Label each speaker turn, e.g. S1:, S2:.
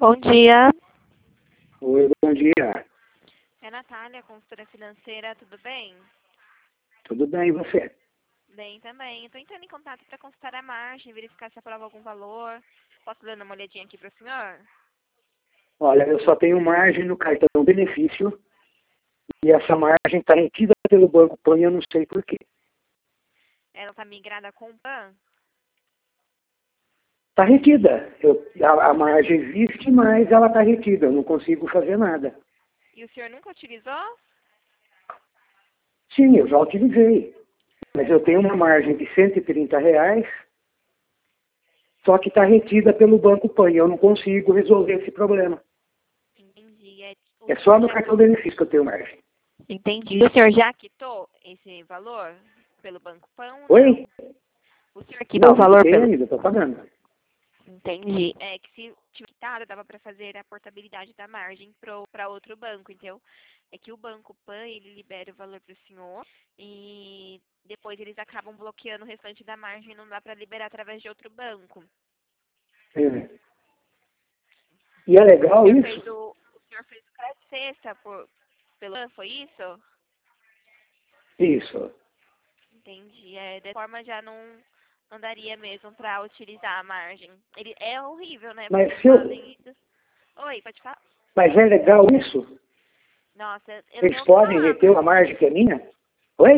S1: Bom dia.
S2: Oi, bom dia.
S1: É Natália, consultora financeira, tudo bem?
S2: Tudo bem, e você?
S1: Bem também. Estou entrando em contato para consultar a margem, verificar se aprova algum valor. Posso dar uma olhadinha aqui para o senhor?
S2: Olha, eu só tenho margem no cartão benefício e essa margem está retida pelo Banco Pan e eu não sei por quê.
S1: Ela está migrada com o PAN?
S2: Está retida. A margem existe, mas ela está retida. Eu não consigo fazer nada.
S1: E o senhor nunca utilizou?
S2: Sim, eu já utilizei. Mas eu tenho uma margem de R$ 130, só que está retida pelo Banco Pan e eu não consigo resolver esse problema.
S1: Entendi.
S2: É só no cartão benefício que eu tenho margem.
S1: Entendi. O senhor já quitou esse valor pelo Banco PAN ou
S2: Oi?
S1: não? O senhor quitou o
S2: Não,
S1: valor
S2: não
S1: pelo...
S2: ainda, estou pagando.
S1: Entendi. É que se tivesse quitado, dava para fazer a portabilidade da margem para outro banco, entendeu? É que o Banco Pan, ele libera o valor para o senhor e depois eles acabam bloqueando o restante da margem, não dá para liberar através de outro banco.
S2: É. E é legal isso?
S1: O senhor fez o crédito sexta pelo PAN, foi isso?
S2: Isso.
S1: Entendi. Dessa forma já não daria mesmo para utilizar a margem. Ele é horrível, né? Porque
S2: Mas,
S1: eles fazem isso. Oi, pode falar?
S2: mas é legal isso?
S1: Nossa, eu
S2: Eles
S1: ouvi
S2: podem
S1: falar,
S2: reter uma margem que é minha?